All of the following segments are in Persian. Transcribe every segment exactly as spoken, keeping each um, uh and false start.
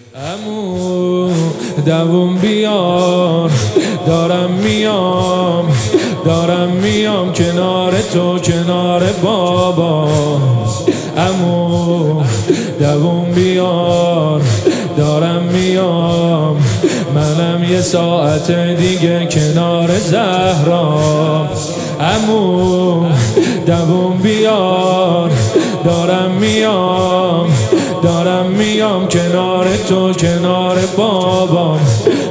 عمو دووم بیار، دارم میام دارم میام کنار تو، کنار بابا. عمو دووم بیار، دارم میام، منم یه ساعت دیگه کنار زهرا. عمو دووم بیار، دارم میام دارم میام کنار تو، کنار بابام.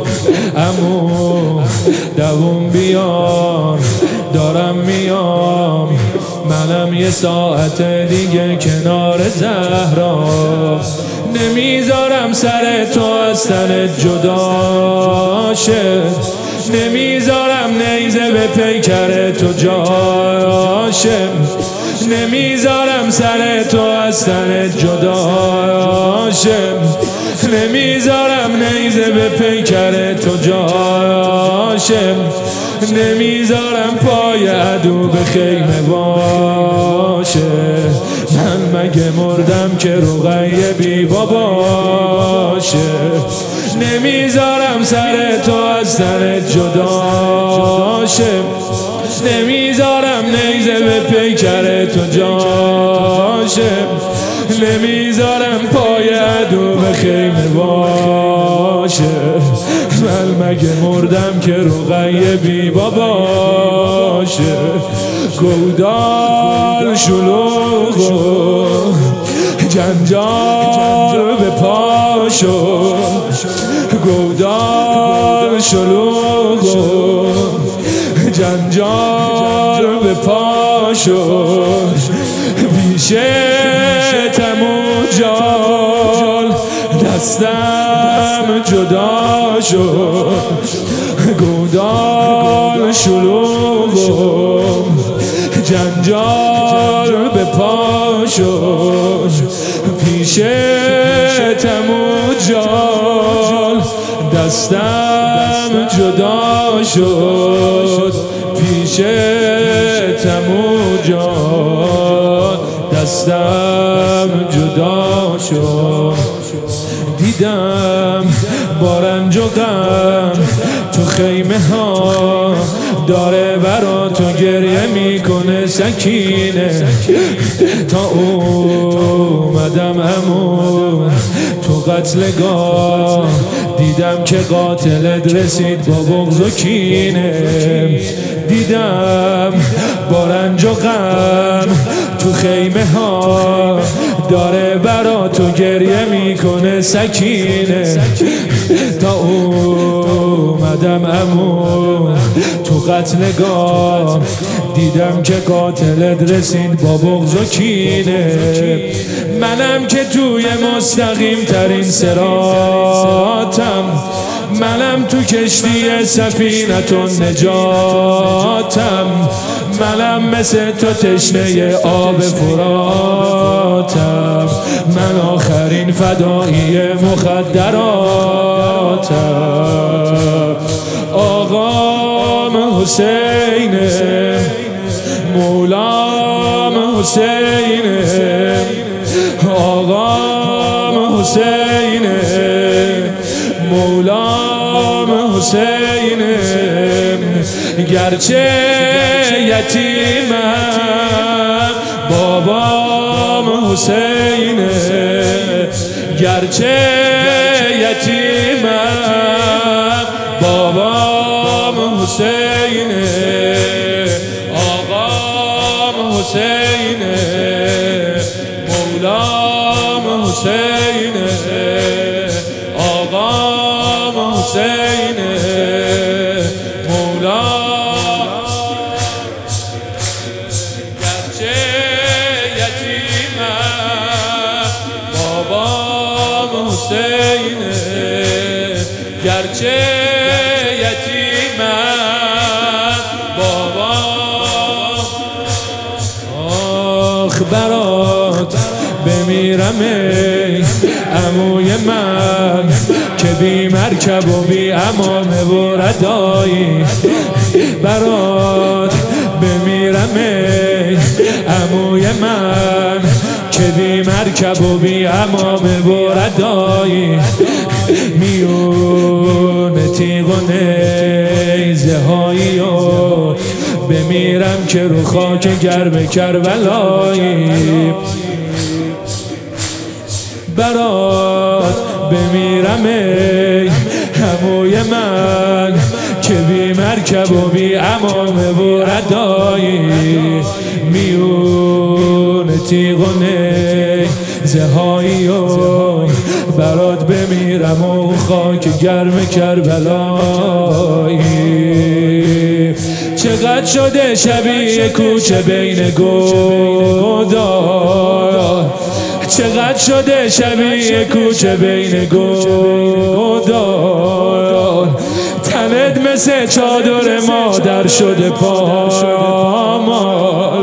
عمو دووم بیار، دارم میام، منم یه ساعت دیگه کنار زهرا. نمیذارم سر تو از تنت جدا شه، نمیذارم نیزه به پیکر تو جا شه، نمیذارم سر تو از تنت جدا شه، نمیذارم نیزه به پیکر تو جا شه، نمیذارم پای عدو به خیمه باشه. من مگه مردم که رقیه بی باباشه؟ نمیذارم سر تو از تنت جدا شه، نمیذارم نیزه به پیکر تو جا شه، نمیذارم پای عدو به خیمه باشه. من مگه مردم که رقیه بی باباشه؟ گودال شلوغ و جنجال به پاشو، گودال شلوغ و جنجال به پاشو، پیش تمو جال دستم جدا شد. گودال شلوغ و جنجال به پاشو، پیش تمو جال دستم جدا شد، پیش تمو جال دستم جدا شد. دیدم با رنج و غم تو خیمه ها داره برا تو گریه میکنه سکینه. تا اومدم عمو تو قتلگاه، دیدم که قاتلت رسید با بغض و کینه. دیدم با رنج و غم تو خیمه ها داره برا تو گریه میکنه سکینه. تا اومدم عمو تو قتلگاه، دیدم که قاتلت رسید با بغض و کینه. منم که توی مستقیم ترین صراطم، منم تو کشتی سفینتون نجاتم، منم مثل تو تشنه آب فراتم، من آخرین فدایی مخدراتم. آقام حسینه، مولام حسینه، آقام حسینه، مولام حسینه. گرچه یتیمم بابام حسینه، گرچه یتیمم بابام حسینه، آقام حسینه، مولام حسینه، آقام حسینه، مولام. گرچه یتیمم بابام حسینه، گرچه یتیمم بابام. آخ برات بمیرم ای عموی من که بی مرکب و بی امامه و ردایی. برات بمیرم ای عموی من که بی مرکب و بی امامه و ردایی. تیغ و نیزه هایی و بمیرم که رو خاک گرم کربلایی برات بمیرم ای عموی من که بی مرکب و بی امامه و ردایی میون تیغ و نیزه هایی و برات بمیرم و خاک گرم کربلایی چقدر شده شبیه کوچه بین گودال چقدر شده شبیه کوچه بین گودال تنت مثل چادر مادر شده پامال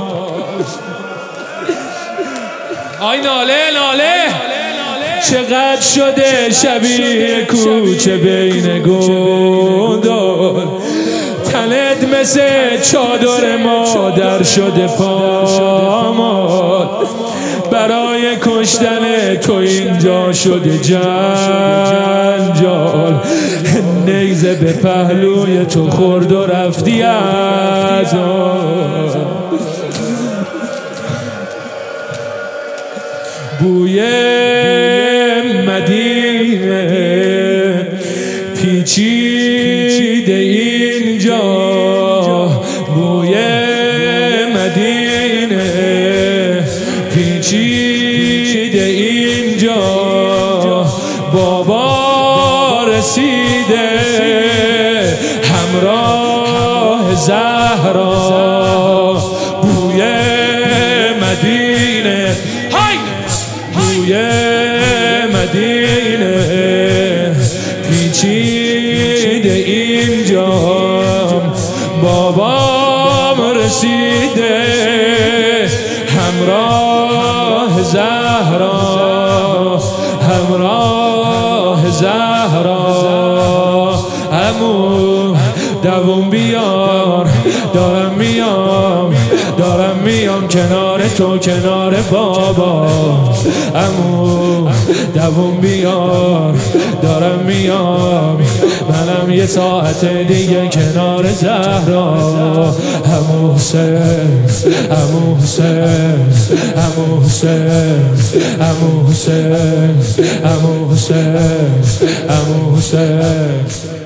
آی ناله ناله چقدر شده شبیه کوچه بین گودال تنت مثل چادر مادر شده پامال برای کشتن تو اینجا شده جنجال نیزه به پهلوی تو خورد و رفتی از بوی مدینه پیچیده اینجا بوی مدینه پیچیده اینجا بابا رسیده همراه زهرا بوی مدینه های بوی مدینه پیچیده اینجا بابام رسیده همراه زهرا همراه زهرا عمو دووم بیار دارم میام دارم میام کنار تو کنار بابا عمو دووم بیار دارم میام منم یه ساعت دیگه کنار زهرا عمو حسین عمو حسین عمو حسین عمو حسین عمو حسین عمو حسین